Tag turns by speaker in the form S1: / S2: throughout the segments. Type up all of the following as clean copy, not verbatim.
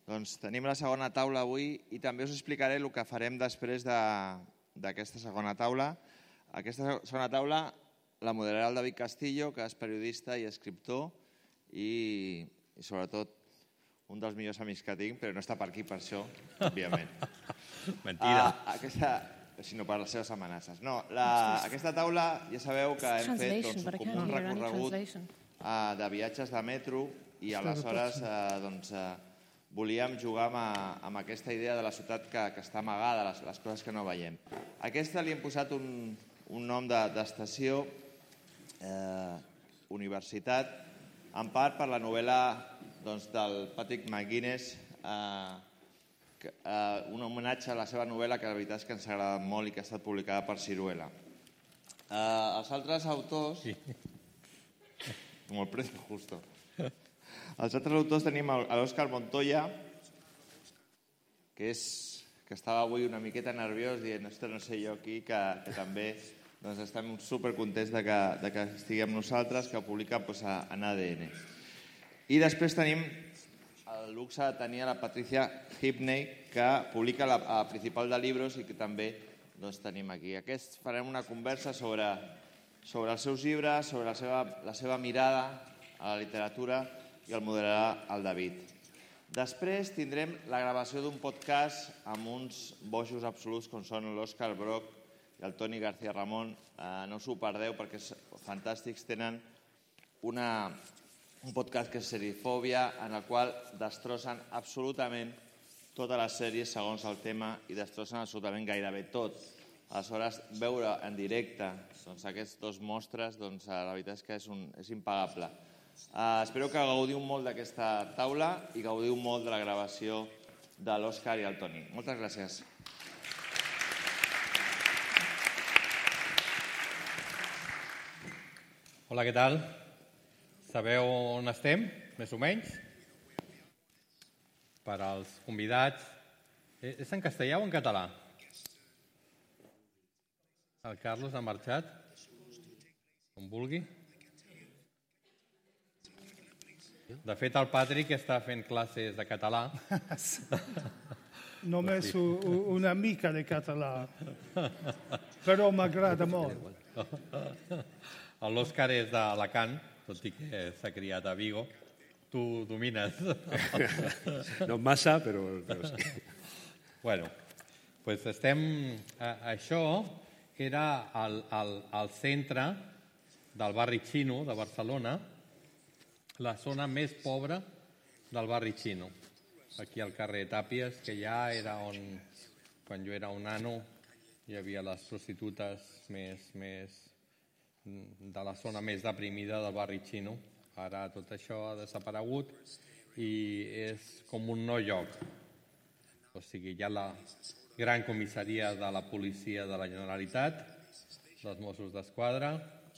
S1: Doncs tenim la segona taula avui i també us explicaré el que farem després d'aquesta segona taula. Aquesta segona taula la moderarà el David Castillo, que és periodista i escriptor i sobretot un dels millors amics que tinc, però no està per aquí per això, òbviament.
S2: Mentida.
S1: Sinó per les seves amenaces. No, aquesta taula ja sabeu que hem fet com un recorregut de viatges de metro i aleshores volíem jugar amb aquesta idea de la ciutat que està amagada, les coses que no veiem. A aquesta li hem posat un nom d'estació, Universitat, en part per la novel·la del Patrick McGuinness, un homenatge a la seva novel·la que la veritat és que ens ha agradat molt i que ha estat publicada per Siruela. Els altres autors... Com el precio justo. Els altres autors tenim l'Òscar Montoya, que estava avui una miqueta nerviós dient no sé jo aquí, que també estem supercontents que estigui amb nosaltres, que publica en ADN. I després tenim el luxe de tenir a la Patricia Hipney, que publica la Principal de Libros i que també tenim aquí. Aquests farem una conversa sobre els seus llibres, sobre la seva mirada a la literatura i el moderarà el David. Després tindrem la gravació d'un podcast amb uns bojos absoluts com són l'Òscar Broc i el Toni García Ramon. No us ho perdeu perquè és fantàstics. Tenen un podcast que és Serifòbia, en el qual destrossen absolutament totes les sèries segons el tema i destrossen absolutament gairebé tot. Aleshores, veure en directe aquests dos mostres, la veritat és que és impagable. Espero que gaudiu molt d'aquesta taula i gaudiu molt de la gravació de l'Òscar i el Toni. Moltes gràcies.
S2: Hola, què tal? Sabeu on estem, més o menys? Per als convidats. És en castellà o en català? El Carlos ha marxat? Com vulgui. De fet, el Patrick està fent classes de català.
S3: Només una mica de català, però m'agrada molt.
S2: L'Òscar és d'Alacant, tot i que s'ha criat a Vigo. Tu domines.
S4: No massa, però sí.
S2: Bueno, doncs estem... Això era al centre del barri xino de Barcelona, la zona més pobra del barri xino. Aquí al carrer Tàpies, que ja era on, quan jo era un nano, hi havia les prostitutes més de la zona més deprimida del barri xino. Ara tot això ha desaparegut i és com un no lloc. O sigui, hi ha la gran comissaria de la policia de la Generalitat, dels Mossos d'Esquadra.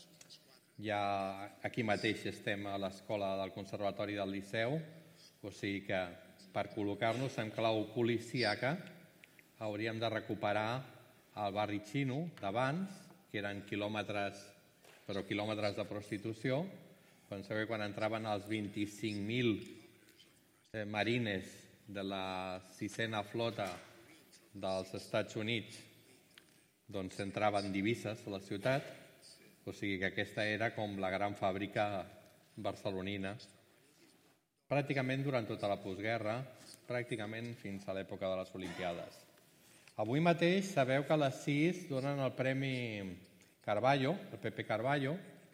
S2: Aquí mateix estem a l'escola del Conservatori del Liceu, o sigui que per col·locar-nos en clau policíaca hauríem de recuperar el barri xino d'abans, que eren quilòmetres de prostitució. Penseu que quan entraven els 25.000 marines de la 6a flota dels Estats Units, doncs entraven divises a la ciutat, o sigui que aquesta era com la gran fàbrica barcelonina, pràcticament durant tota la postguerra, pràcticament fins a l'època de les Olimpiades. Avui mateix sabeu que a les 6 donen el Premi Carballo, el Pepe Carballo,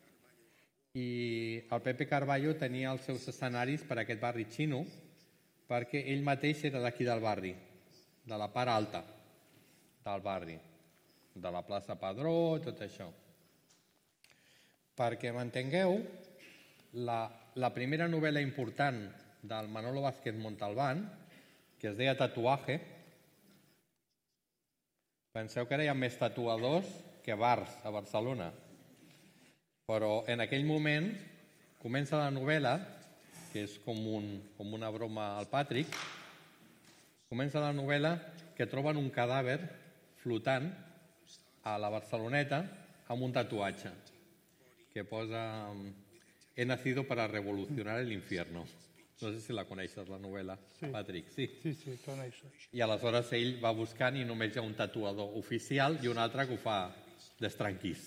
S2: i el Pepe Carballo tenia els seus escenaris per a aquest barri xino perquè ell mateix era d'aquí del barri, de la part alta del barri, de la plaça Padró, tot això. Perquè m'entengueu, la primera novel·la important del Manolo Vázquez Montalbán, que es deia Tatuaje, penseu que ara hi ha més tatuadors que bars a Barcelona. Però en aquell moment comença la novel·la, que és com una broma al Patrick, comença la novel·la que troben un cadàver flotant a la Barceloneta amb un tatuatge que posa «He nacido para revolucionar el infierno». No sé si la coneixes, la novel·la,
S3: Sí.
S2: Patrick. Sí.
S3: Sí, coneixo.
S2: I aleshores ell va buscant i només hi ha un tatuador oficial i un altre que ho fa d'estranquís.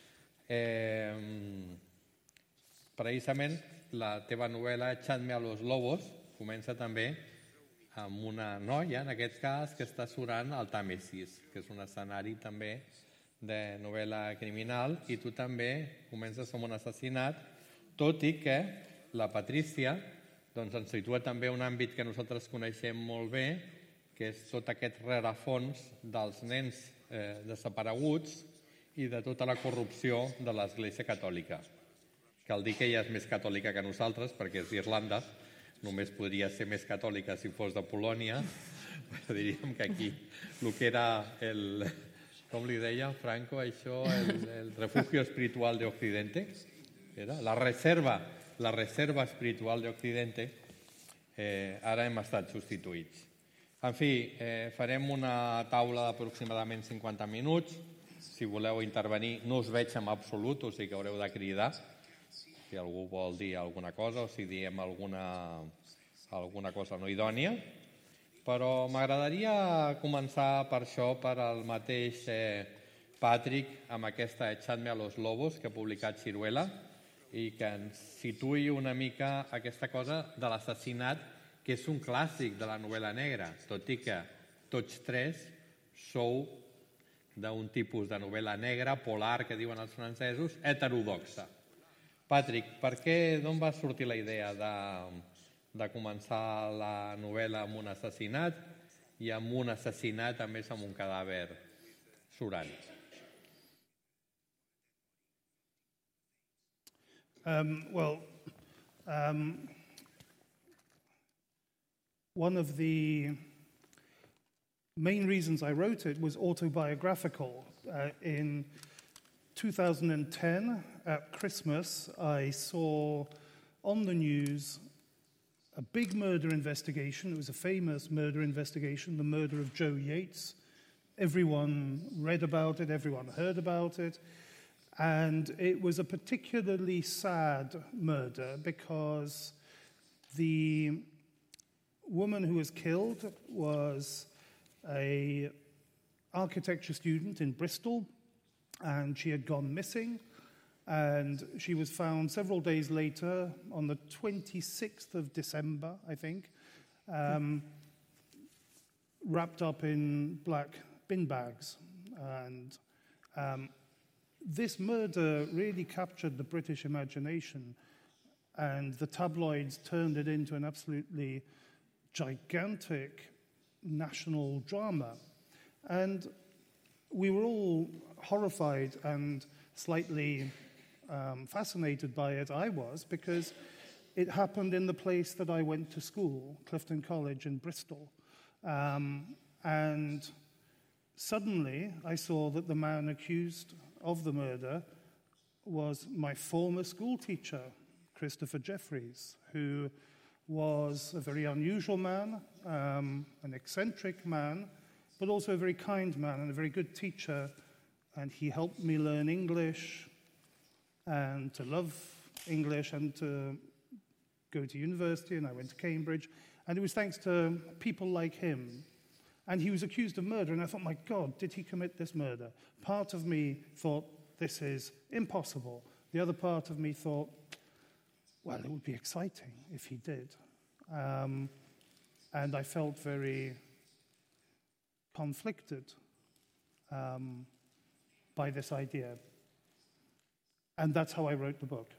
S2: Precisament la teva novel·la Echadme a los lobos comença també amb una noia, en aquest cas, que està surant al Tàmesis, que és un escenari també de novel·la criminal, i tu també comences amb un assassinat, tot i que la Patrícia doncs, ens situa també un àmbit que nosaltres coneixem molt bé, que és tot aquest rerefons dels nens desapareguts i de tota la corrupció de l'Església Catòlica. Cal dir que ella és més catòlica que nosaltres, perquè és d'Irlanda, només podria ser més catòlica si fos de Polònia, però diríem que aquí el que era el... Com li deia Franco, això, el refugio espiritual de Occidente, era la reserva espiritual de Occidente, ara hem estat substituïts. En fi, farem una taula d'aproximadament 50 minuts. Si voleu intervenir, no us veig en absolut, o sigui que haureu de cridar si algú vol dir alguna cosa o si diem alguna cosa no idònia. Però m'agradaria començar per això, per al mateix Patrick, amb aquesta Echadme a los lobos que ha publicat Siruela i que ens situï una mica aquesta cosa de l'assassinat, que és un clàssic de la novel·la negra, tot i que tots tres sou d'un tipus de novel·la negra, polar, que diuen els francesos, heterodoxa. Patrick, d'on va sortir la idea de començar la novel·la amb un assassinat i amb un assassinat, a més, amb un cadàver surant?
S3: One of the main reasons I wrote it was autobiographical. In 2010, at Christmas, I saw on the news a big murder investigation. It was a famous murder investigation, the murder of Joe Yates. Everyone read about it, everyone heard about it. And it was a particularly sad murder because the woman who was killed was an architecture student in Bristol, and she had gone missing. And she was found several days later, on the 26th of December, I think, wrapped up in black bin bags. And this murder really captured the British imagination, and the tabloids turned it into an absolutely gigantic national drama. And we were all horrified and slightly fascinated by it. I was, because it happened in the place that I went to school, Clifton College in Bristol. And suddenly I saw that the man accused of the murder was my former school teacher, Christopher Jeffries, who was a very unusual man, an eccentric man, but also a very kind man and a very good teacher. And he helped me learn English and to love English and to go to university, and I went to Cambridge. And it was thanks to people like him. And he was accused of murder, and I thought, my God, did he commit this murder? Part of me thought, this is impossible. The other part of me thought, well, it would be exciting if he did. And I felt very conflicted by this idea. And that's how I wrote the book.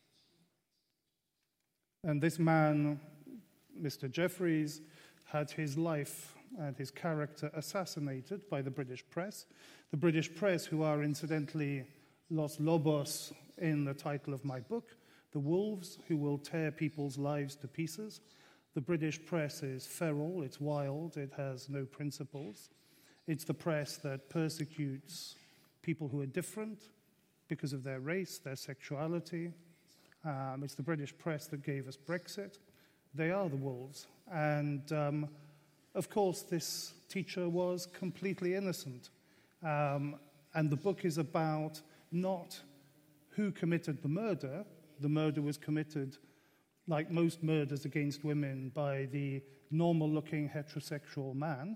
S3: And this man, Mr. Jeffries, had his life and his character assassinated by the British press. The British press, who are incidentally Los Lobos in the title of my book, the wolves who will tear people's lives to pieces. The British press is feral, it's wild, it has no principles. It's the press that persecutes people who are different because of their race, their sexuality. It's the British press that gave us Brexit. They are the wolves. And of course, this teacher was completely innocent. And the book is about not who committed the murder. The murder was committed like most murders against women, by the normal-looking heterosexual man.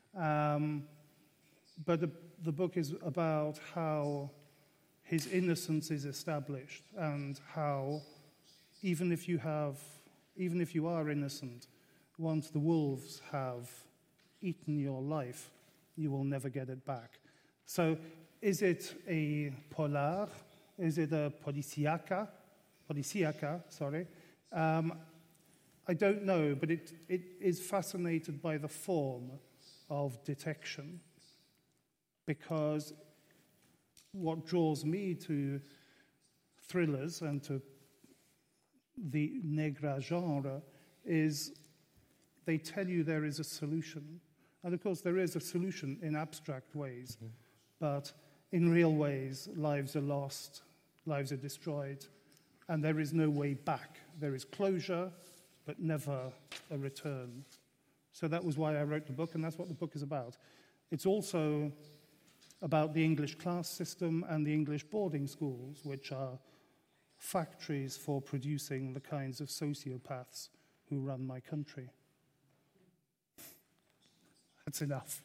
S3: But the book is about how his innocence is established and how even if you are innocent, once the wolves have eaten your life, you will never get it back. So is it a polar? Is it a policíaca, sorry. I don't know, but it is fascinated by the form of detection, because what draws me to thrillers and to the negra genre is they tell you there is a solution. And of course, there is a solution in abstract ways, but in real ways, lives are lost, lives are destroyed, and there is no way back. There is closure, but never a return. So that was why I wrote the book, and that's what the book is about. It's also about the English class system and the English boarding schools, which are factories for producing the kinds of sociopaths who run my country. That's enough.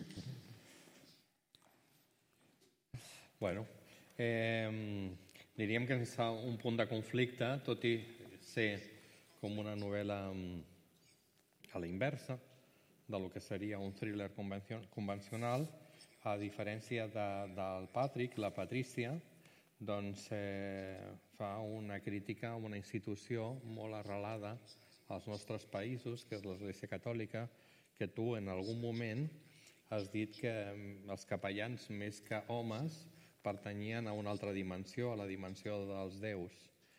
S2: Bueno, diríem que és un punt de conflicte, tot i ser com una novel·la a la inversa del que seria un thriller convencional, a diferència del Patrick, la Patrícia, doncs fa una crítica a una institució molt arrelada als nostres països, que és l'Església Catòlica, que tu en algun moment has dit que els capellans, més que homes, pertanyien a una altra dimensió, a la dimensió dels déus.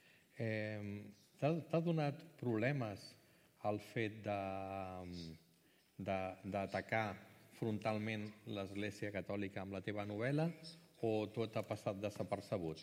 S2: T'ha donat problemes el fet d'atacar frontalment l'Església Catòlica amb la teva novel·la, o tot ha passat desapercebut?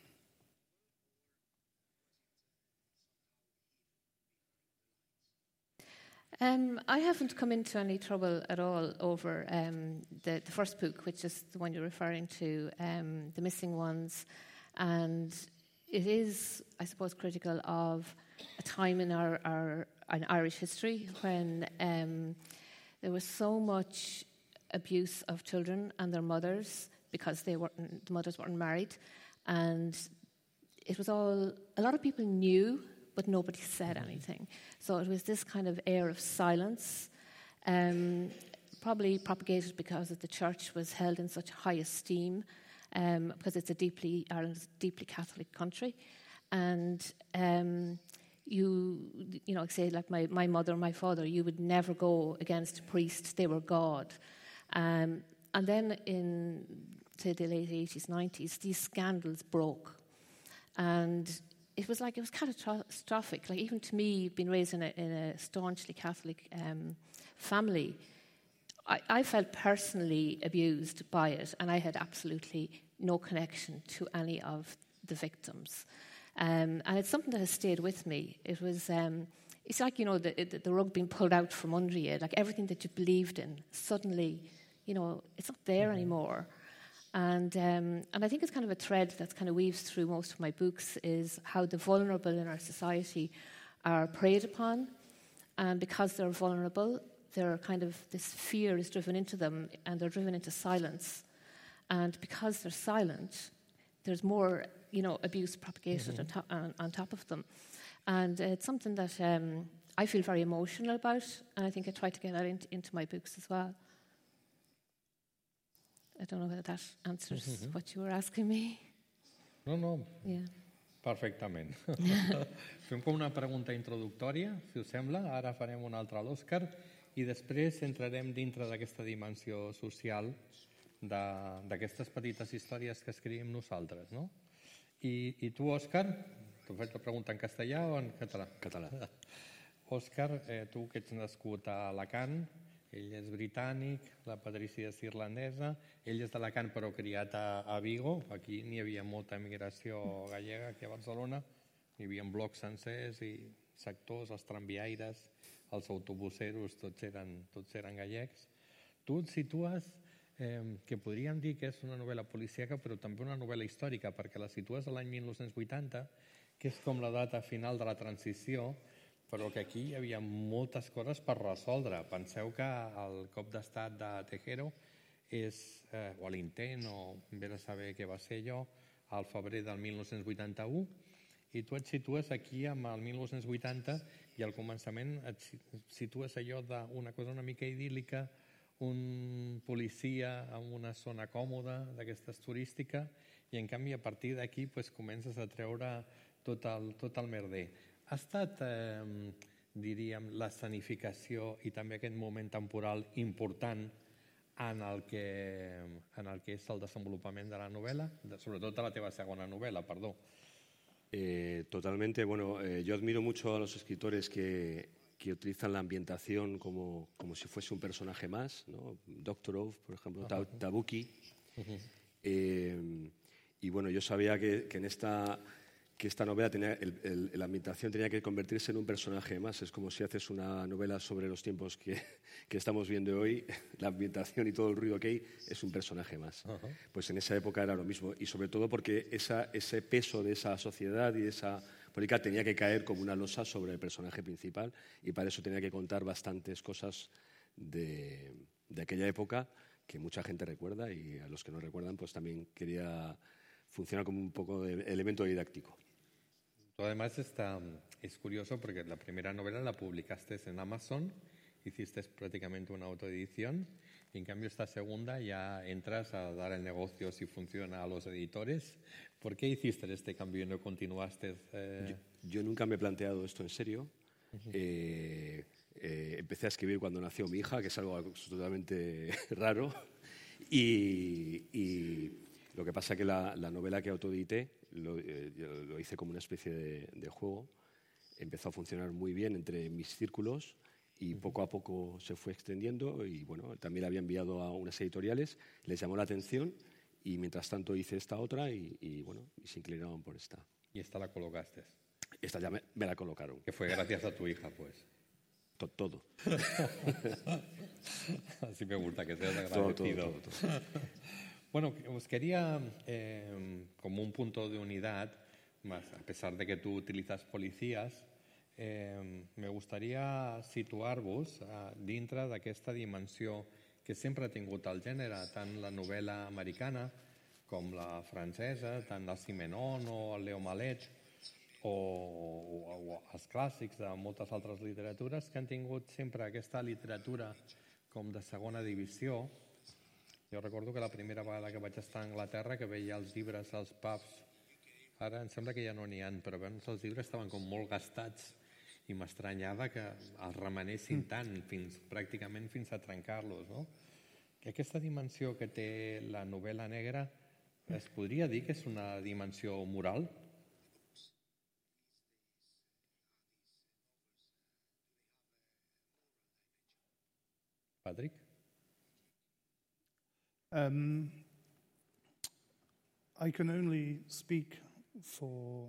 S5: I haven't come into any trouble at all over the first book, which is the one you're referring to, The Missing Ones. And it is, I suppose, critical of a time in our Irish history when there was so much abuse of children and their mothers because the mothers weren't married. And it was all, a lot of people knew, but nobody said anything. So it was this kind of air of silence, probably propagated because the church was held in such high esteem, because Ireland's a deeply Catholic country. And you know, say like my mother and my father, you would never go against a priest, they were God. And then to the late 80s, 90s, these scandals broke. And it was catastrophic. Like, even to me, being raised in a staunchly Catholic family, I felt personally abused by it, and I had absolutely no connection to any of the victims. And it's something that has stayed with me. It was, it's like, you know, the rug being pulled out from under you, like everything that you believed in, suddenly, you know, it's not there anymore. And I think it's kind of a thread that kind of weaves through most of my books, is how the vulnerable in our society are preyed upon. And because they're vulnerable, they're kind of, this fear is driven into them, and they're driven into silence. And because they're silent, there's more, you know, abuse propagated on top of them. And it's something that I feel very emotional about, and I think I try to get that into my books as well. I don't know whether that answers what you were asking me.
S2: No.
S5: Yeah.
S2: Perfectament. Fem com una pregunta introductòria, si us sembla. Ara farem una altra a l'Òscar i després entrarem dintre d'aquesta dimensió social d'aquestes petites històries que escrivim nosaltres, no? I tu, Òscar, t'ho faig la pregunta en castellà o en català?
S4: Català.
S2: Òscar, tu que ets nascut a Alacant, ell és britànic, la Patrícia és irlandesa, ell és d'Alacant però criat a Vigo, aquí n'hi havia molta emigració gallega, aquí a Barcelona, hi havia blocs sencers i sectors, els tramviaires, els autobuseros, tots eren gallecs. Tu et situes, que podríem dir que és una novel·la policíaca però també una novel·la històrica, perquè la situes a l'any 1980, que és com la data final de la transició, però que aquí hi havia moltes coses per resoldre. Penseu que el cop d'estat de Tejero o l'intent, o vés a saber què va ser allò, al febrer del 1981, i tu et situes aquí amb el 1980 i al començament et situes allò d'una cosa una mica idíl·lica, un policia en una zona còmoda d'aquestes turística, i en canvi a partir d'aquí comences a treure tot el merder. Ha estat, diríem, l'escenificació i també aquest moment temporal important en el que és el desenvolupament de la novel·la, sobretot de la teva segona novel·la, perdó.
S4: Totalmente. Bueno, yo admiro mucho a los escritores que utilizan la ambientación como si fuese un personaje más, ¿no? Doktorov, por ejemplo, Tabucchi. Y bueno, yo sabía que esta novela tenía la ambientación tenía que convertirse en un personaje más. Es como si haces una novela sobre los tiempos que estamos viendo hoy, la ambientación y todo el ruido que hay es un personaje más. Pues en esa época era lo mismo, y sobre todo porque ese peso de esa sociedad y de esa política tenía que caer como una losa sobre el personaje principal, y para eso tenía que contar bastantes cosas de aquella época que mucha gente recuerda, y a los que no recuerdan pues también quería funcionar como un poco de elemento didáctico.
S2: Además es curioso porque la primera novela la publicaste en Amazon, hiciste prácticamente una autoedición, y en cambio esta segunda ya entras a dar el negocio si funciona a los editores. ¿Por qué hiciste este cambio y no continuaste?
S4: Yo nunca me he planteado esto en serio. Empecé a escribir cuando nació mi hija, que es algo absolutamente raro, y lo que pasa es que la novela que autoedité lo hice como una especie de juego. Empezó a funcionar muy bien entre mis círculos y poco a poco se fue extendiendo, y bueno, también la había enviado a unas editoriales, les llamó la atención, y mientras tanto hice esta otra y bueno, y se inclinaron por esta.
S2: ¿Y esta la colocaste?
S4: Esta ya me la colocaron.
S2: Que fue gracias a tu hija, pues.
S4: Todo.
S2: Así me gusta que seas agradecido.
S4: Todo.
S2: Bueno, os quería, como un punto de unidad, más a pesar de que tú utilizas policías, me gustaria situar-vos dintre d'aquesta dimensió que sempre ha tingut el gènere, tant la novel·la americana com la francesa, tant el Simenon o el Leo Malet, o els clàssics de moltes altres literatures que han tingut sempre aquesta literatura com de segona divisió. Jo recordo que la primera vegada que vaig estar a Anglaterra, que veia els llibres als pubs, ara em sembla que ja no n'hi ha, però abans els llibres estaven com molt gastats i m'estranyava que els remenessin tant, pràcticament fins a trencar-los, no? Aquesta dimensió que té la novel·la negra es podria dir que és una dimensió moral? Patrick?
S3: I can only speak for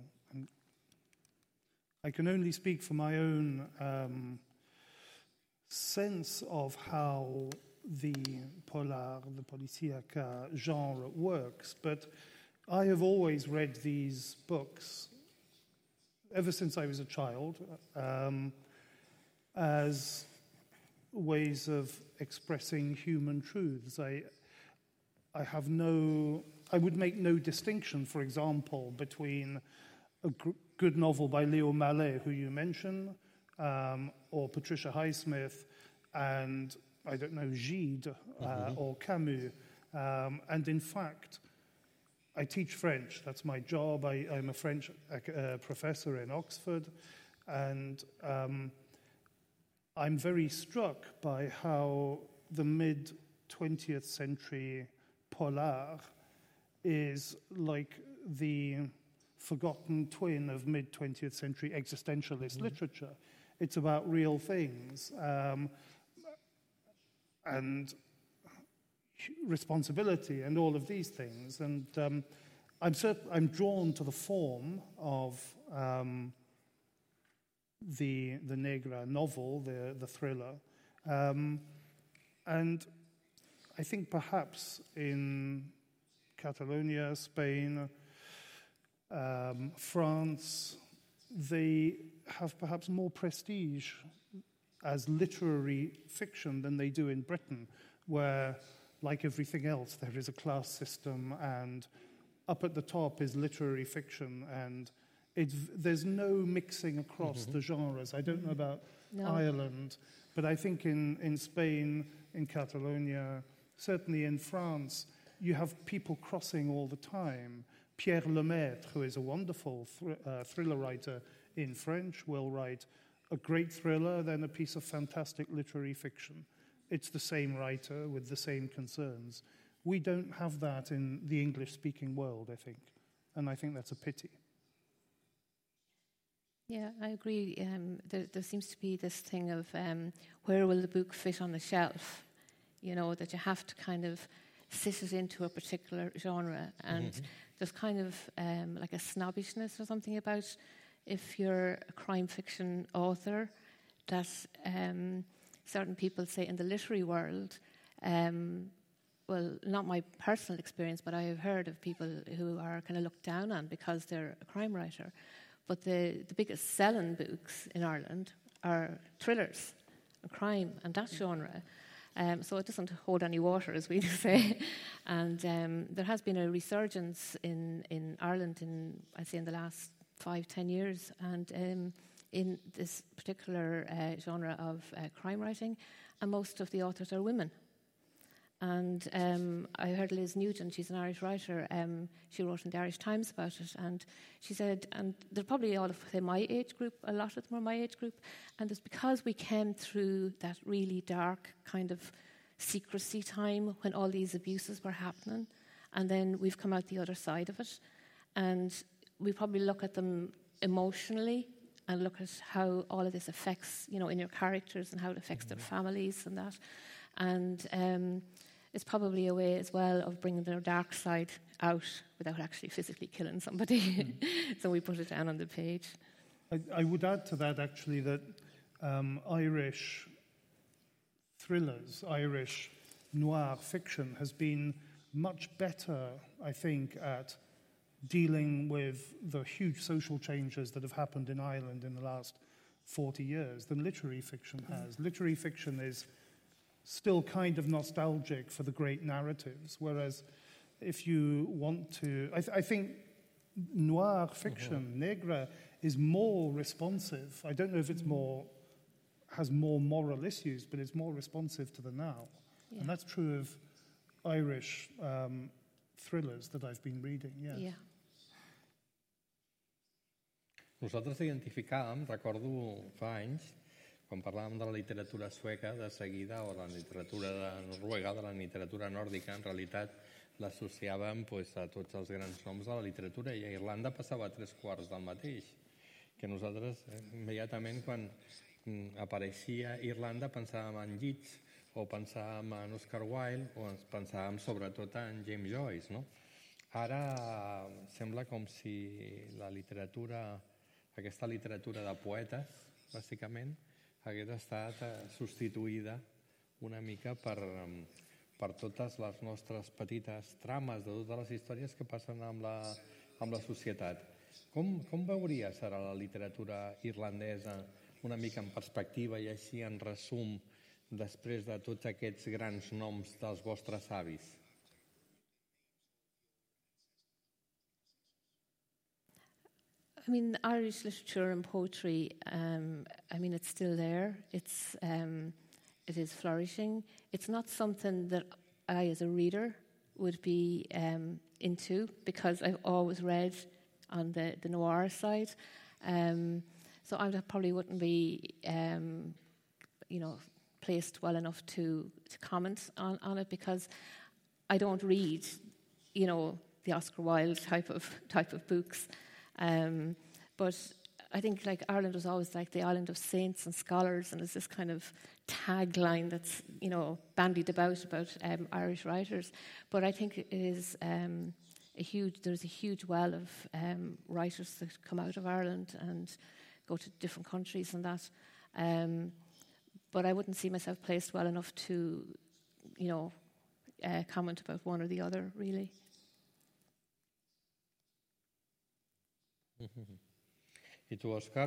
S3: my own sense of how the polar, the policíaca genre works, but I have always read these books ever since I was a child as ways of expressing human truths. I would make no distinction, for example, between a good novel by Leo Malet, who you mentioned, or Patricia Highsmith, and, I don't know, Gide or Camus. And in fact, I teach French. That's my job. I'm a French professor in Oxford, and I'm very struck by how the mid-20th century polar is like the forgotten twin of mid-20th century existentialist literature. It's about real things and responsibility and all of these things. And I'm drawn to the form of the Negra novel, the thriller. And I think perhaps in Catalonia, Spain, France, they have perhaps more prestige as literary fiction than they do in Britain, where, like everything else, there is a class system, and up at the top is literary fiction, and there's no mixing across the genres. I don't know about Ireland, but I think in Spain, in Catalonia, certainly in France, you have people crossing all the time. Pierre Lemaitre, who is a wonderful thriller writer in French, will write a great thriller, then a piece of fantastic literary fiction. It's the same writer with the same concerns. We don't have that in the English-speaking world, I think, and I think that's a pity.
S5: Yeah, I agree. There seems to be this thing of where will the book fit on the shelf? You know, that you have to kind of sit it into a particular genre, and there's kind of like a snobbishness or something about if you're a crime fiction author, that certain people say in the literary world, well, not my personal experience, but I have heard of people who are kind of looked down on because they're a crime writer. But the biggest selling books in Ireland are thrillers and crime and that genre. So it doesn't hold any water, as we say. And there has been a resurgence in Ireland I'd say in the last 5-10 years, and in this particular genre of crime writing, and most of the authors are women. And I heard Liz Nugent, she's an Irish writer, she wrote in the Irish Times about it, and she said, and they're probably all of my age group, a lot of them are my age group, and it's because we came through that really dark kind of secrecy time when all these abuses were happening, and then we've come out the other side of it, and we probably look at them emotionally and look at how all of this affects, you know, in your characters and how it affects their families and that. And it's probably a way as well of bringing their dark side out without actually physically killing somebody. So we put it down on the page.
S3: I would add to that, actually, that Irish thrillers, Irish noir fiction has been much better, I think, at dealing with the huge social changes that have happened in Ireland in the last 40 years than literary fiction has. Literary fiction is still kind of nostalgic for the great narratives, whereas if you want to... I think noir fiction, negra, is more responsive. I don't know if it's has more moral issues, but it's more responsive to the now. Yeah. And that's true of Irish thrillers that I've been reading, yes.
S5: Yeah.
S2: Nosaltres identificàvem, recordo fa anys, quan parlàvem de la literatura sueca, de seguida, o la literatura de noruega, de la literatura nòrdica, en realitat l'associàvem a tots els grans noms de la literatura, i a Irlanda passava 3/4 del mateix, que nosaltres immediatament quan apareixia Irlanda pensàvem en Yeats, o pensàvem en Oscar Wilde, o ens pensàvem sobretot en James Joyce, no? Ara sembla com si la literatura, aquesta literatura de poetes, bàsicament, hagués estat substituïda una mica per totes les nostres petites trames de totes les històries que passen amb la societat. Com veuries ara la literatura irlandesa una mica en perspectiva i així en resum després de tots aquests grans noms dels vostres avis?
S5: I mean, Irish literature and poetry, I mean, it's still there. It is flourishing. It's not something that I, as a reader, would be into, because I've always read on the noir side. So I probably wouldn't be, placed well enough to comment on it, because I don't read, the Oscar Wilde type of books. But I think Ireland was always like the island of saints and scholars, and there's this kind of tagline that's bandied about Irish writers. But I think it is there's a huge well of writers that come out of Ireland and go to different countries and that. But I wouldn't see myself placed well enough to comment about one or the other, really.
S2: I tu, Òscar,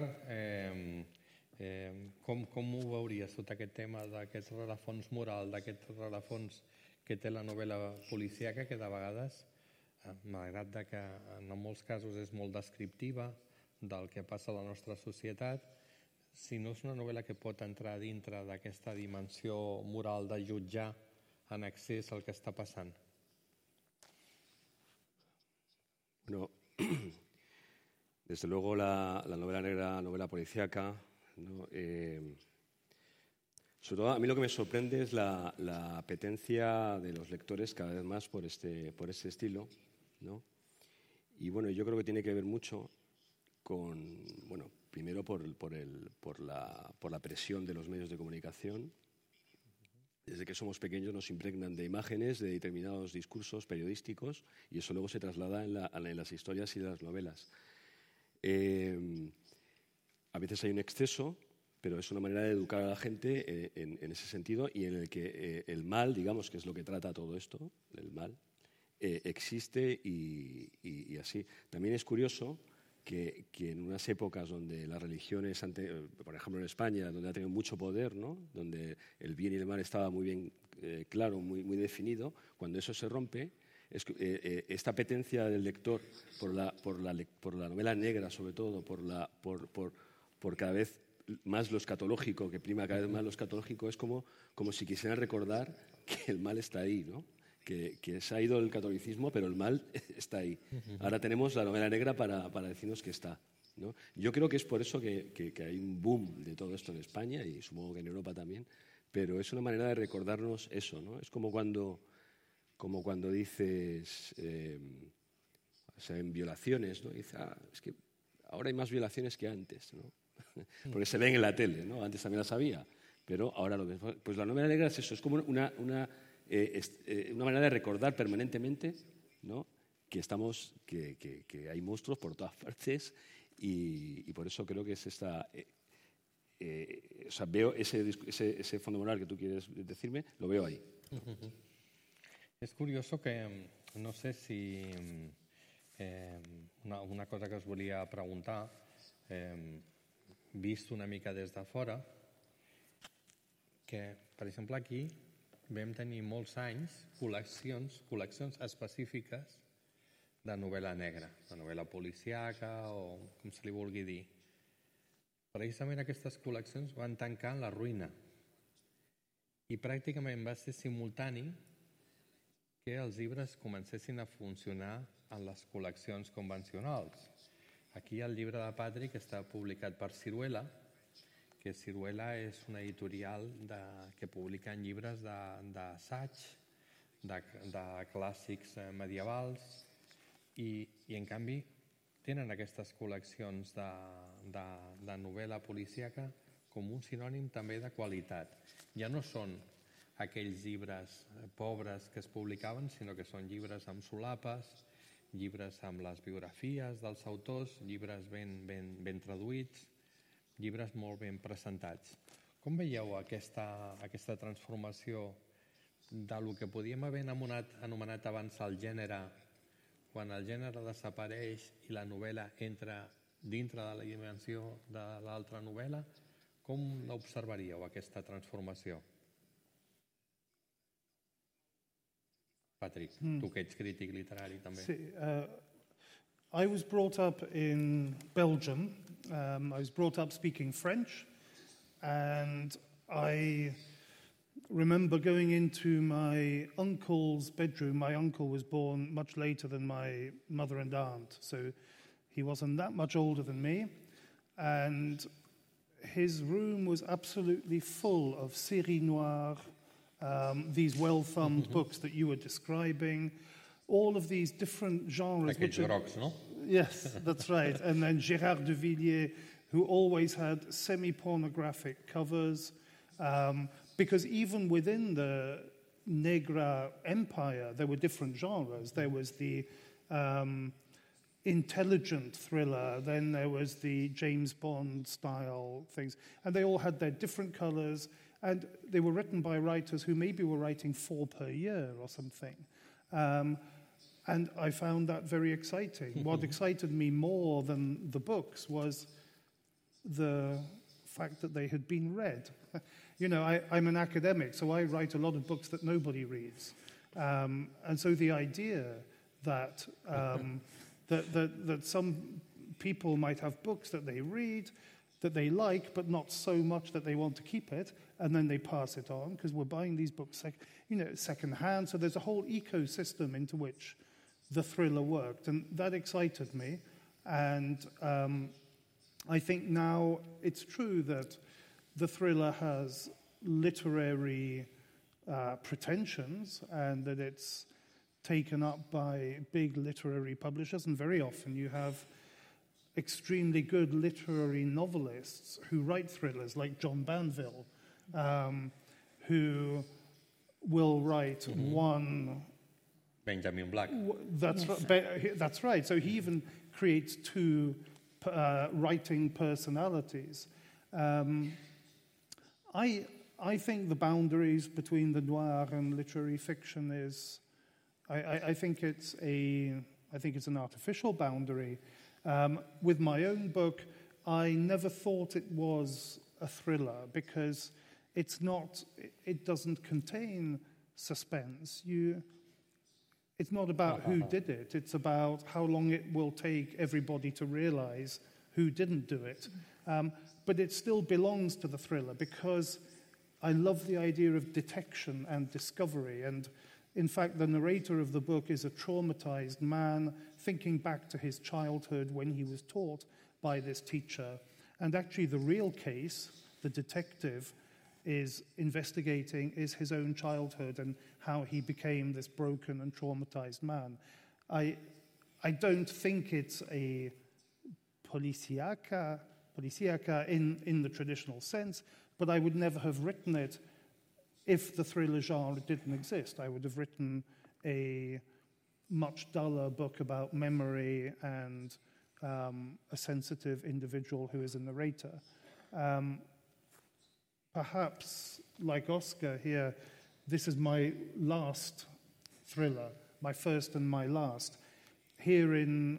S2: com ho veuries, tot aquest tema d'aquest rerefons moral, d'aquest rerefons que té la novel·la policíaca, que de vegades, malgrat que en molts casos és molt descriptiva del que passa a la nostra societat, si no és una novel·la que pot entrar dintre d'aquesta dimensió moral de jutjar en excés el que està passant?
S4: Bueno, desde luego la novela negra, novela policíaca, ¿no? Sobre todo a mí lo que me sorprende es la apetencia de los lectores cada vez más por este estilo, ¿no? Y bueno, yo creo que tiene que ver mucho con, bueno, primero por la presión de los medios de comunicación. Desde que somos pequeños nos impregnan de imágenes, de determinados discursos periodísticos, y eso luego se traslada en las historias y las novelas. A veces hay un exceso, pero es una manera de educar a la gente en ese sentido, y en el que el mal, digamos, que es lo que trata todo esto, el mal, existe y así. También es curioso que en unas épocas donde las religiones, por ejemplo en España, donde ha tenido mucho poder, ¿no? Donde el bien y el mal estaba muy bien claro, muy definido, cuando eso se rompe, esta apetencia del lector por la novela negra, sobre todo, por cada vez más lo escatológico, que prima cada vez más lo escatológico, es como si quisieran recordar que el mal está ahí, ¿no? Que se ha ido el catolicismo, pero el mal está ahí. Ahora tenemos la novela negra para decirnos que está, ¿no? Yo creo que es por eso que hay un boom de todo esto en España, y supongo que en Europa también, pero es una manera de recordarnos eso, ¿no? Es como cuando dices, o sea, en violaciones, ¿no? Dices, es que ahora hay más violaciones que antes, ¿no? Porque se ven en la tele, ¿no? Antes también las había, pero ahora lo ves. Pues la novela negra es eso, es como una manera de recordar permanentemente, ¿no? que hay monstruos por todas partes, y por eso creo que es esta... o sea, veo ese fondo moral que tú quieres decirme, lo veo ahí.
S2: És curioso que, no sé si... una cosa que us volia preguntar, vist una mica des de fora, que, per exemple, aquí vam tenir molts anys col·leccions específiques de novel·la negra, de novel·la policíaca o com se li vulgui dir. Precisament aquestes col·leccions van tancar en la ruïna, i pràcticament va ser simultani que els llibres comencessin a funcionar en les col·leccions convencionals. Aquí el llibre de Patrick està publicat per Siruela, que Siruela és una editorial que publica llibres d'assaig, de clàssics medievals, i en canvi tenen aquestes col·leccions de novel·la policíaca com un sinònim també de qualitat. Ja no són aquells llibres pobres que es publicaven, sinó que són llibres amb solapes, llibres amb les biografies dels autors, llibres ben traduïts, llibres molt ben presentats. Com veieu aquesta transformació del que podíem haver anomenat abans el gènere, quan el gènere desapareix i la novel·la entra dintre de la dimensió de l'altra novel·la? Com l'observaríeu, aquesta transformació? Patrick, tu que ets crític literari també.
S3: Sí, I was brought up in Belgium. I was brought up speaking French, and I remember going into my uncle's bedroom. My uncle was born much later than my mother and aunt, so he wasn't that much older than me, and his room was absolutely full of séries noires, these well-thumbed books that you were describing, all of these different genres.
S2: Aquests grocs, no?
S3: Yes, that's right. And then Gérard de Villiers, who always had semi-pornographic covers, because even within the Negra Empire, there were different genres. There was the intelligent thriller, then there was the James Bond style things, and they all had their different colors, and they were written by writers who maybe were writing 4 per year or something. And I found that very exciting. What excited me more than the books was the fact that they had been read. You know, I'm an academic, so I write a lot of books that nobody reads. And so the idea that, that some people might have books that they read, that they like, but not so much that they want to keep it, and then they pass it on, because we're buying these books second-hand. So there's a whole ecosystem into which the thriller worked, and that excited me. And I think now it's true that the thriller has literary pretensions, and that it's taken up by big literary publishers, and very often you have extremely good literary novelists who write thrillers, like John Banville, who will write one...
S2: Benjamin Black.
S3: That's right. So he even creates two writing personalities. I think the boundaries between the noir and literary fiction is... I think it's an artificial boundary. With my own book, I never thought it was a thriller because it doesn't contain suspense. It's not about who did it. It's about how long it will take everybody to realize who didn't do it. But it still belongs to the thriller because I love the idea of detection and discovery. And in fact, the narrator of the book is a traumatized man thinking back to his childhood when he was taught by this teacher. And actually, the real case, the detective is investigating is his own childhood and how he became this broken and traumatized man. I don't think it's a policiaca in the traditional sense, but I would never have written it if the thriller genre didn't exist. I would have written a much duller book about memory and a sensitive individual who is a narrator. Perhaps, like Oscar here, this is my last thriller, my first and my last. Here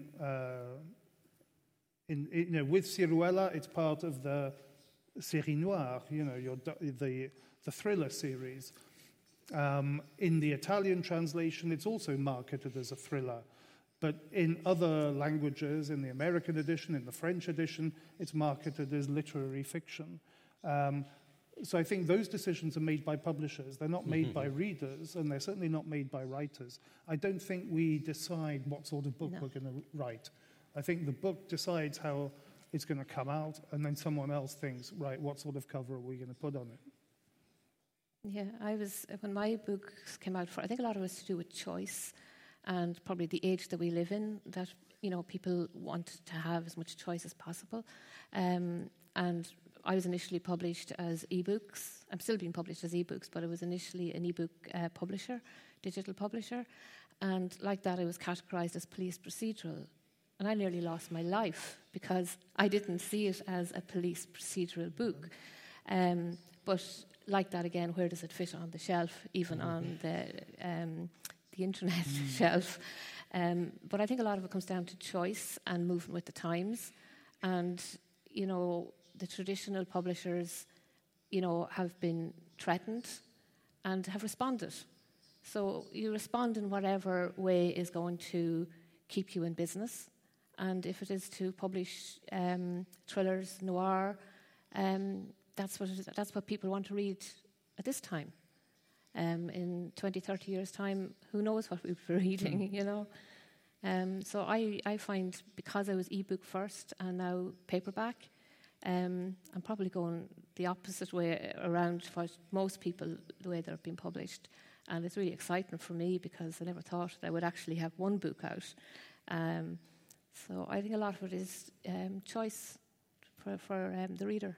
S3: with Siruela, it's part of the série noire, the thriller series. In the Italian translation, it's also marketed as a thriller. But in other languages, in the American edition, in the French edition, it's marketed as literary fiction. So I think those decisions are made by publishers. They're not made by readers, and they're certainly not made by writers. I don't think we decide what sort of book we're going to write. I think the book decides how it's going to come out, and then someone else thinks, right, what sort of cover are we going to put on it?
S5: Yeah, when my books came out, I think a lot of it was to do with choice and probably the age that we live in, that, people want to have as much choice as possible. And I was initially published as ebooks. I'm still being published as ebooks, but I was initially an ebook publisher, digital publisher. And like that, I was categorized as police procedural. And I nearly lost my life because I didn't see it as a police procedural book. But like that again, where does it fit on the shelf, even on the internet shelf? But I think a lot of it comes down to choice and moving with the times. And, the traditional publishers, have been threatened and have responded. So you respond in whatever way is going to keep you in business. And if it is to publish thrillers, noir, that's what people want to read at this time. In 20, 30 years' time, who knows what we'll be reading, So I find, because I was ebook first and now paperback, I'm probably going the opposite way around for most people, the way they're being published. And it's really exciting for me because I never thought that I would actually have one book out. So I think a lot of it is choice for the reader.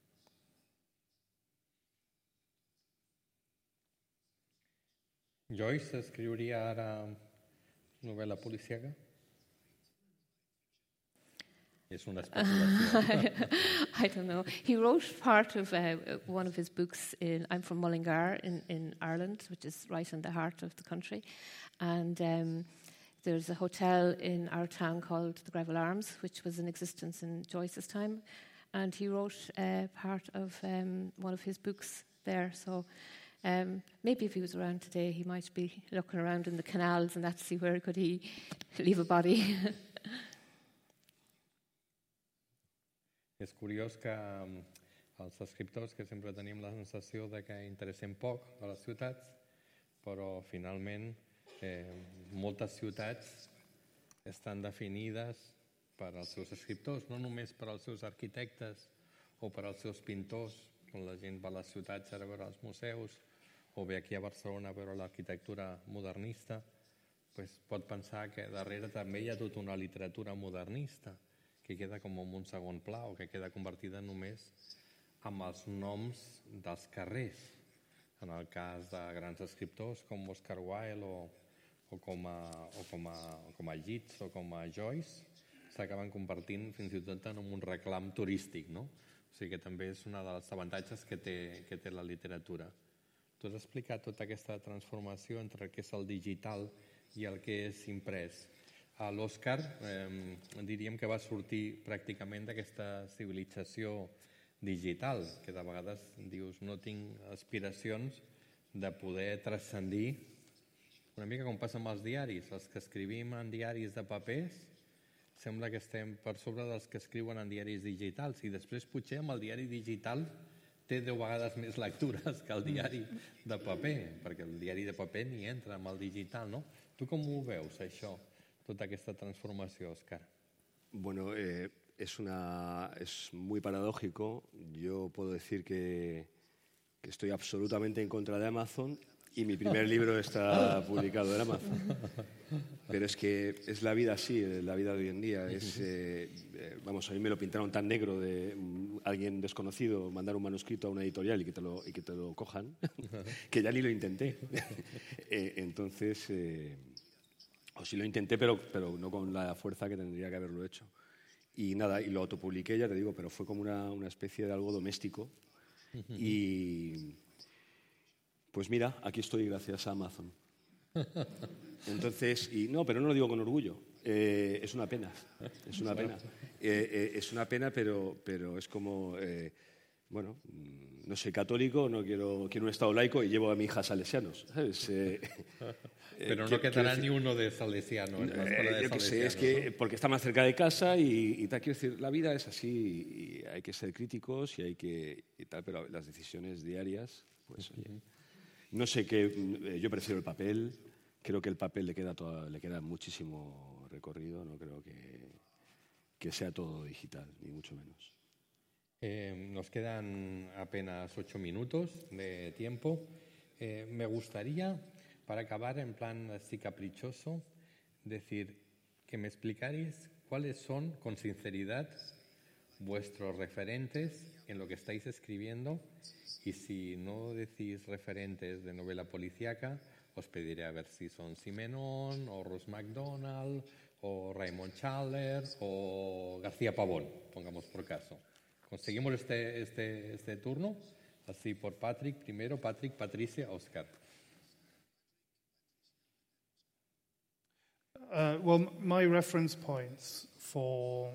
S2: Joyce escriuria ara novel·la policíaca? És una especulació.
S5: I don't know. He wrote part of one of his books I'm from Mullingar in Ireland, which is right in the heart of the country. And there's a hotel in our town called the Greville Arms, which was in existence in Joyce's time. and he wrote part of one of his books there. So maybe if he was around today, he might be looking around in the canals and that to see where could he leave a body.
S2: És curiós que els escriptors que sempre tenim la sensació de que interessem poc a les ciutats, però finalment moltes ciutats estan definides per als seus escriptors, no només per als seus arquitectes o per als seus pintors, quan la gent va a les ciutats a veure els museus o ve aquí a Barcelona a veure l'arquitectura modernista, pues pot pensar que darrere també hi ha tota una literatura modernista que queda com en un segon pla o que queda convertida només amb els noms dels carrers. En el cas de grans escriptors com Oscar Wilde o com a Yeats o com a Joyce, s'acaben convertint fins i tot en un reclam turístic, no? O sigui que també és un dels avantatges que té la literatura. Tu has explicat tota aquesta transformació entre el que és el digital i el que és imprès. L'Òscar diríem que va sortir pràcticament d'aquesta civilització digital, que de vegades dius no tinc aspiracions de poder transcendir, una mica com passa amb els diaris. Els que escrivim en diaris de papers sembla que estem per sobre dels que escriuen en diaris digitals i després potser amb el diari digital té 10 vegades més lectures que el diari de paper, perquè el diari de paper ni entra amb el digital, no? Tu com ho veus, això? Toda esta transformación, Óscar.
S4: Bueno, es muy paradójico. Yo puedo decir que estoy absolutamente en contra de Amazon y mi primer libro está publicado en Amazon. Pero es que es la vida así, la vida de hoy en día. Vamos, a mí me lo pintaron tan negro de alguien desconocido mandar un manuscrito a una editorial y que te lo cojan, que ya ni lo intenté. Entonces... O sí lo intenté, pero no con la fuerza que tendría que haberlo hecho. Y nada, y lo autopubliqué, ya te digo, pero fue como una especie de algo doméstico. Y pues mira, aquí estoy gracias a Amazon. Entonces, pero no lo digo con orgullo. Es una pena. Es una pena. Es una pena, pero es como... bueno, no soy católico, quiero un Estado laico y llevo a mi hija a salesianos, ¿sabes?
S2: Pero no quedará ni uno de salesiano.
S4: Yo qué sé, es que porque está más cerca de casa y tal. Quiero decir, la vida es así y hay que ser críticos y tal, pero las decisiones diarias, pues oye, no sé qué, yo prefiero el papel. Creo que el papel le queda muchísimo recorrido. No creo que sea todo digital, ni mucho menos.
S2: Nos quedan apenas 8 minutos de tiempo. Me gustaría, para acabar en plan así caprichoso, decir que me explicarais cuáles son, con sinceridad, vuestros referentes en lo que estáis escribiendo, y si no decís referentes de novela policíaca, os pediré a ver si son Simenón, o Ross MacDonald, o Raymond Chandler, o García Pavón, pongamos por caso. Conseguimos este turno, así por Patrick primero, Patricia, Óscar.
S3: Well, my reference points for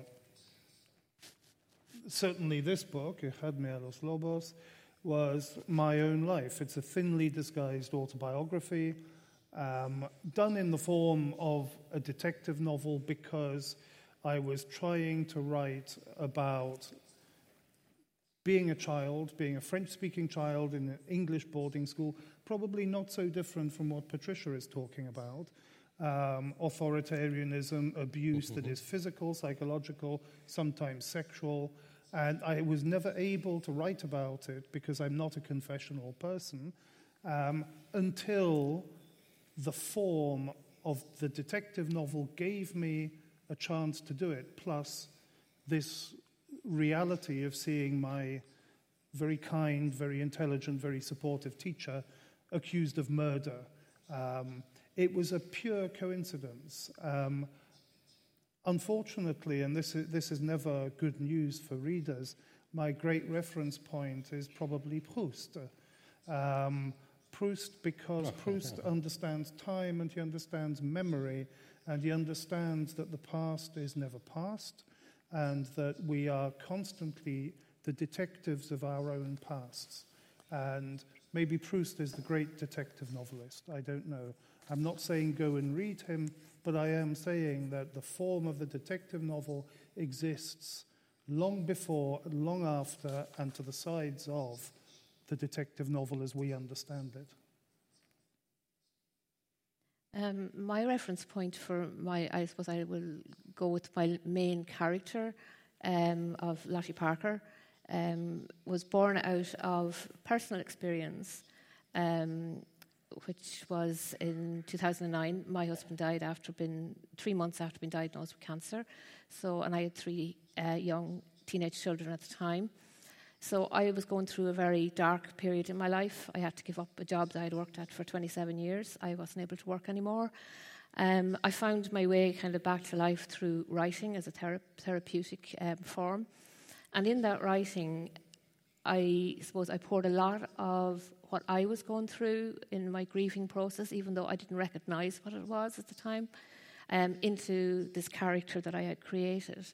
S3: certainly this book, Dejadme a los Lobos, was my own life. It's a thinly disguised autobiography, done in the form of a detective novel because I was trying to write about being a child, being a French-speaking child in an English boarding school, probably not so different from what Patricia is talking about. Authoritarianism, abuse that is physical, psychological, sometimes sexual. And I was never able to write about it because I'm not a confessional person until the form of the detective novel gave me a chance to do it, plus this reality of seeing my very kind, very intelligent, very supportive teacher accused of murder. It was a pure coincidence. Unfortunately, and this is never good news for readers, my great reference point is probably Proust. Proust, because Proust understands time and he understands memory, and he understands that the past is never past, and that we are constantly the detectives of our own pasts. And maybe Proust is the great detective novelist, I don't know. I'm not saying go and read him, but I am saying that the form of the detective novel exists long before, long after, and to the sides of the detective novel as we understand it.
S5: My reference point for I suppose I will go with my main character of Lottie Parker, was born out of personal experience, which was in 2009. My husband died 3 months after being diagnosed with cancer. And I had 3 young teenage children at the time. So I was going through a very dark period in my life. I had to give up a job that I had worked at for 27 years. I wasn't able to work anymore. I found my way kind of back to life through writing as a therapeutic form. And in that writing, I suppose I poured a lot of what I was going through in my grieving process, even though I didn't recognise what it was at the time, into this character that I had created.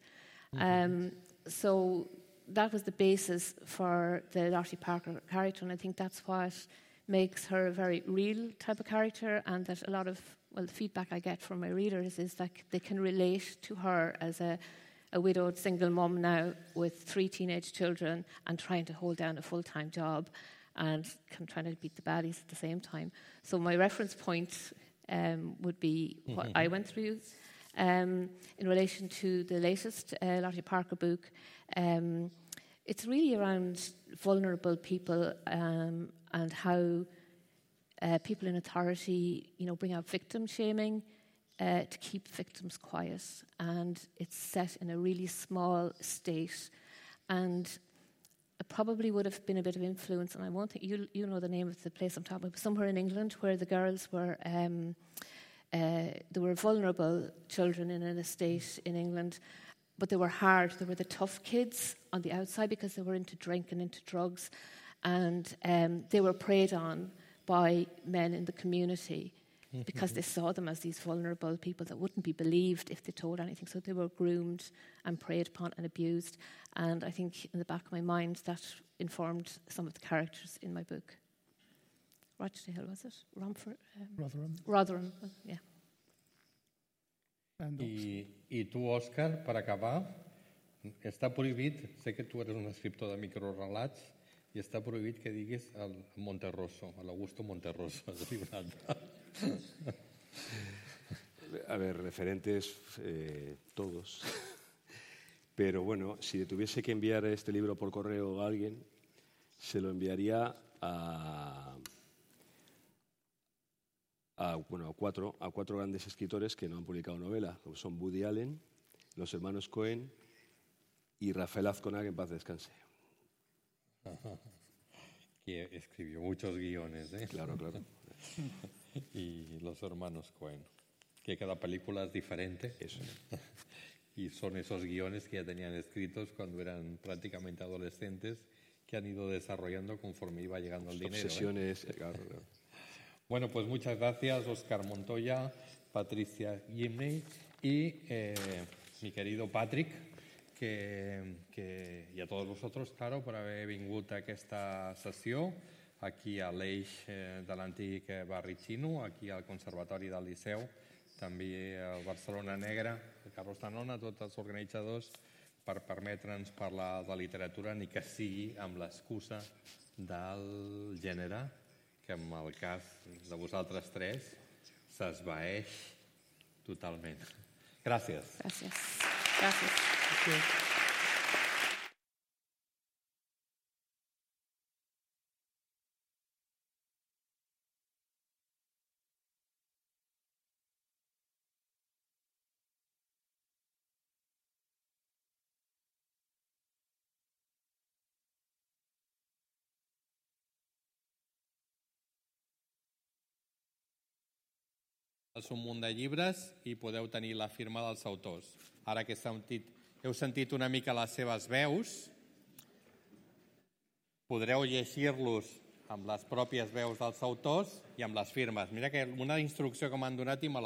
S5: So that was the basis for the Lottie Parker character, and I think that's what makes her a very real type of character, and that a lot of, the feedback I get from my readers is that they can relate to her as a widowed single mum now with 3 teenage children and trying to hold down a full-time job and trying to beat the baddies at the same time. So my reference point would be what I went through. In relation to the latest Lottie Parker book, it's really around vulnerable people and how people in authority, bring out victim shaming to keep victims quiet. And it's set in a really small state. And it probably would have been a bit of influence, and I won't think you know the name of the place I'm talking about, but somewhere in England where the girls were there were vulnerable children in an estate in England, but they were hard. They were the tough kids on the outside because they were into drink and into drugs, and they were preyed on by men in the community because they saw them as these vulnerable people that wouldn't be believed if they told anything. So they were groomed and preyed upon and abused. And I think in the back of my mind that informed some of the characters in my book. Rochdale, was it? Romford? Rotherham, yeah.
S2: I tu, Òscar, per acabar, està prohibit, sé que tu eres un escriptor de microrelats, i està prohibit que diguis el Monterroso, l'Augusto Monterroso.
S4: A ver, referentes todos. Pero bueno, si tuviese que enviar este libro por correo a alguien, se lo enviaría a cuatro grandes escritores que no han publicado novela, como son Woody Allen, los hermanos Cohen y Rafael Azcona, que en paz descanse.
S2: Que escribió muchos guiones, ¿eh?
S4: Claro.
S2: Y los hermanos Cohen, que cada película es diferente.
S4: Eso.
S2: Y son esos guiones que ya tenían escritos cuando eran prácticamente adolescentes, que han ido desarrollando conforme iba llegando el dinero.
S4: Obsesiones, claro.
S2: Bueno, pues muchas gracias, Òscar Montoya, Patricia Gimney y mi querido Patrick, i a tots vosaltres, claro, per haver vingut a aquesta sessió aquí a l'Eix de l'antic barri xino, aquí al Conservatori del Liceu, també al Barcelona Negra, a Carlos Tanona, tots els organitzadors, per permetre'ns parlar de literatura, ni que sigui amb l'excusa del gènere, que en el cas de vosaltres 3 s'esvaeix totalment. Gràcies.
S5: Gràcies.
S2: És un munt de llibres i podeu tenir la firma dels autors. Ara que heu sentit una mica les seves veus, podreu llegir-los amb les pròpies veus dels autors i amb les firmes. Mira que una instrucció que m'han donat i me la